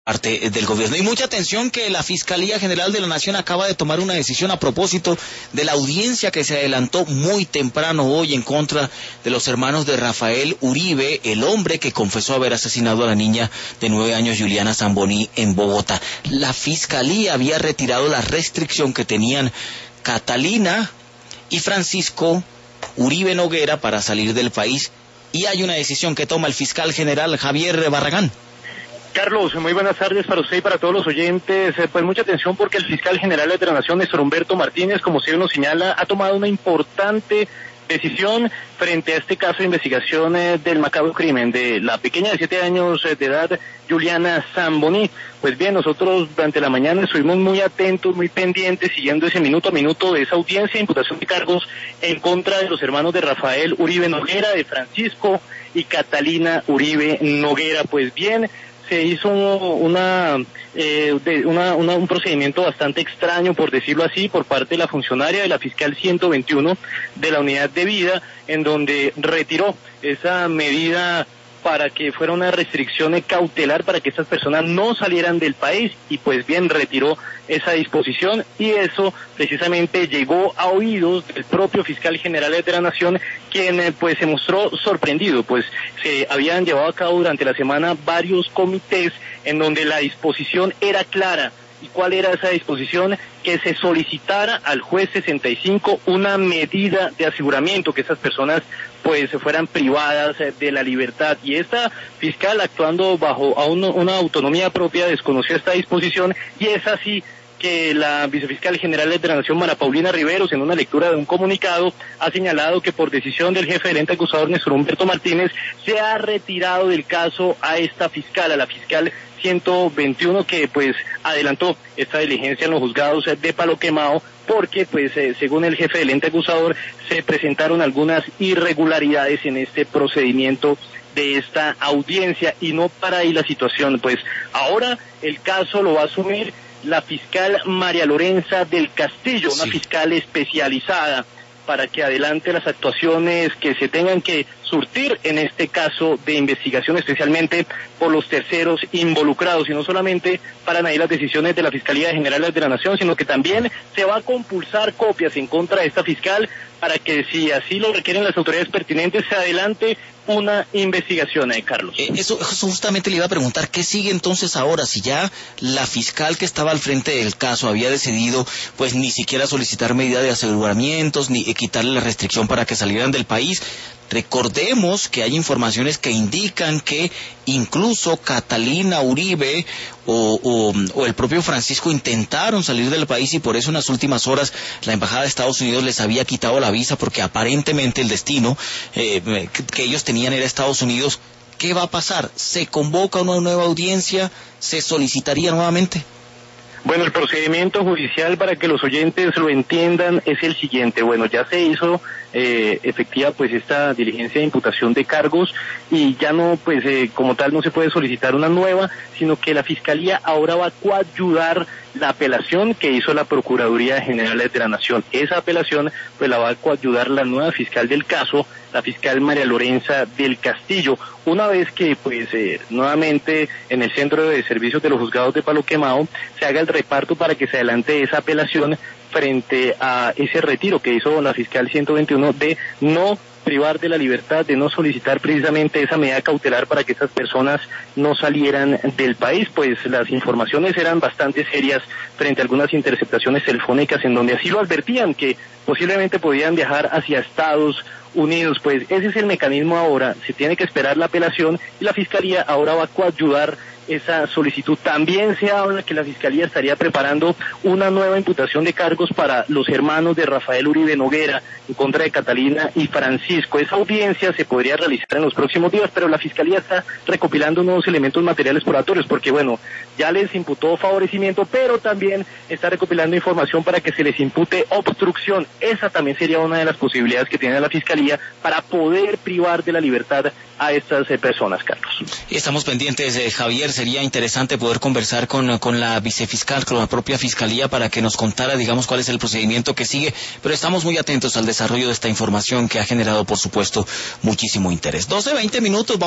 parte del gobierno. Y mucha atención que la Fiscalía General de la Nación acaba de tomar una decisión a propósito de la audiencia que se adelantó muy temprano hoy en contra de los hermanos de Rafael Uribe, el hombre que confesó haber asesinado a la niña de 9 años Juliana Zamboní en Bogotá. La Fiscalía había retirado la restricción que tenían Catalina y Francisco Uribe Noguera para salir del país, y hay una decisión que toma el fiscal general Javier Barragán. Carlos, muy buenas tardes para usted y para todos los oyentes. Pues mucha atención porque el fiscal general de la Nación, Néstor Humberto Martínez, como usted nos señala, ha tomado una importante decisión frente a este caso de investigación del macabro crimen de la pequeña de 7 años de edad, Juliana Zamboní. Pues bien, nosotros durante la mañana estuvimos muy atentos, muy pendientes, siguiendo ese minuto a minuto de esa audiencia de imputación de cargos en contra de los hermanos de Rafael Uribe Noguera, de Francisco y Catalina Uribe Noguera. Pues bien, se hizo un procedimiento bastante extraño, por decirlo así, por parte de la funcionaria de la fiscal 121 de la unidad de vida, en donde retiró esa medida para que fuera una restricción cautelar para que estas personas no salieran del país, y pues bien, retiró esa disposición, y eso precisamente llegó a oídos del propio fiscal general de la Nación, quien pues se mostró sorprendido, pues se habían llevado a cabo durante la semana varios comités en donde la disposición era clara. ¿Y cuál era esa disposición? Que se solicitara al juez 65 una medida de aseguramiento, que esas personas pues fueran privadas de la libertad. Y esta fiscal, actuando bajo una autonomía propia, desconoció esta disposición, y es así que la vicefiscal general de la Nación, Mara Paulina Riveros, en una lectura de un comunicado, ha señalado que por decisión del jefe del ente acusador, Néstor Humberto Martínez, se ha retirado del caso a esta fiscal, a la fiscal 121, que pues adelantó esta diligencia en los juzgados de Palo Quemado, porque pues según el jefe del ente acusador se presentaron algunas irregularidades en este procedimiento de esta audiencia, y no para ahí la situación. Pues ahora el caso lo va a asumir la fiscal María Lorenza del Castillo, una fiscal especializada, para que adelante las actuaciones que se tengan que surtir en este caso de investigación, especialmente por los terceros involucrados, y no solamente paran ahí las decisiones de la Fiscalía General de la Nación, sino que también se va a compulsar copias en contra de esta fiscal para que, si así lo requieren las autoridades pertinentes, se adelante una investigación, Carlos. Eso justamente le iba a preguntar, ¿qué sigue entonces ahora? Si ya la fiscal que estaba al frente del caso había decidido pues ni siquiera solicitar medida de aseguramientos, ni quitarle la restricción para que salieran del país. Recordemos que hay informaciones que indican que incluso Catalina Uribe o el propio Francisco intentaron salir del país, y por eso en las últimas horas la Embajada de Estados Unidos les había quitado la visa, porque aparentemente el destino que ellos tenían era Estados Unidos. ¿Qué va a pasar? ¿Se convoca una nueva audiencia? ¿Se solicitaría nuevamente? Bueno, el procedimiento judicial, para que los oyentes lo entiendan, es el siguiente. Bueno, ya se hizo efectiva pues esta diligencia de imputación de cargos, y ya no, pues como tal no se puede solicitar una nueva, sino que la Fiscalía ahora va a coadyudar la apelación que hizo la Procuraduría General de la Nación. Esa apelación pues la va a coadyudar la nueva fiscal del caso, la fiscal María Lorenza del Castillo, una vez que pues nuevamente en el centro de servicios de los juzgados de Palo Quemado se haga el reparto para que se adelante esa apelación frente a ese retiro que hizo la fiscal 121 de no privar de la libertad, de no solicitar precisamente esa medida cautelar para que esas personas no salieran del país. Pues las informaciones eran bastante serias frente a algunas interceptaciones telefónicas en donde así lo advertían, que posiblemente podían viajar hacia Estados Unidos. Pues ese es el mecanismo ahora, se tiene que esperar la apelación, y la Fiscalía ahora va a coadyudar esa solicitud. También se habla que la Fiscalía estaría preparando una nueva imputación de cargos para los hermanos de Rafael Uribe Noguera en contra de Catalina y Francisco. Esa audiencia se podría realizar en los próximos días, pero la Fiscalía está recopilando nuevos elementos materiales probatorios, porque bueno, ya les imputó favorecimiento, pero también está recopilando información para que se les impute obstrucción. Esa también sería una de las posibilidades que tiene la Fiscalía para poder privar de la libertad a estas personas, Carlos. Estamos pendientes, Javier. Sería interesante poder conversar con la vicefiscal, con la propia Fiscalía, para que nos contara, digamos, cuál es el procedimiento que sigue, pero estamos muy atentos al desarrollo de esta información que ha generado, por supuesto, muchísimo interés. 12:20 minutos.